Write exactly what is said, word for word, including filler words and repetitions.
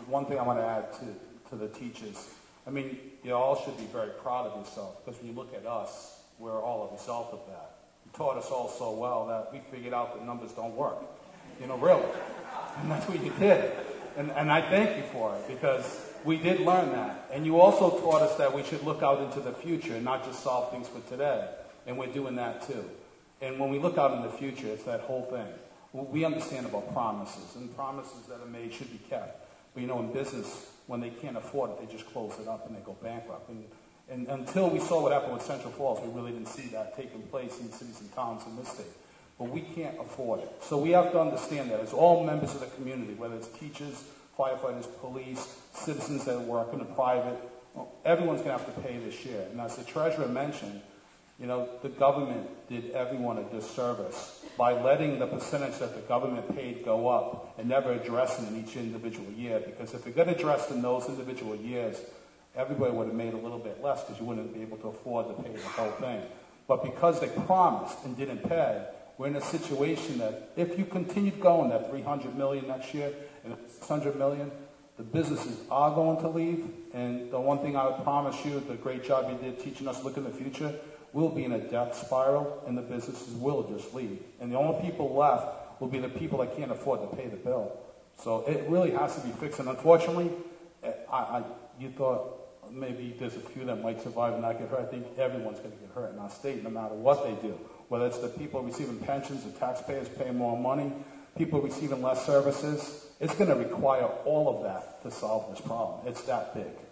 one thing I want to add to, to the teachers. I mean, you all should be very proud of yourself, because when you look at us, we're all a result of that. You taught us all so well that we figured out that numbers don't work. You know, really. And that's what you did. And, and I thank you for it, because we did learn that. And you also taught us that we should look out into the future and not just solve things for today. And we're doing that too. And when we look out in the future, it's that whole thing. We understand about promises, and promises that are made should be kept. But you know, in business, when they can't afford it, they just close it up and they go bankrupt. And, and until we saw what happened with Central Falls, we really didn't see that taking place in cities and towns in this state. But we can't afford it. So we have to understand that as all members of the community, whether it's teachers, firefighters, police, citizens that work in the private, well, everyone's going to have to pay their share. And as the treasurer mentioned, you know, the government did everyone a disservice by letting the percentage that the government paid go up and never addressing in each individual year. Because if it got addressed in those individual years, everybody would have made a little bit less, because you wouldn't be able to afford to pay the whole thing. But because they promised and didn't pay, we're in a situation that if you continued going that three hundred million dollars next year and six hundred million dollars, the businesses are going to leave. And the one thing I would promise you, the great job you did teaching us to look in the future, we'll be in a death spiral, and the businesses will just leave. And the only people left will be the people that can't afford to pay the bill. So it really has to be fixed. And unfortunately, I, I, you thought maybe there's a few that might survive and not get hurt. I think everyone's going to get hurt in our state, no matter what they do. Whether it's the people receiving pensions, the taxpayers paying more money, people receiving less services. It's going to require all of that to solve this problem. It's that big.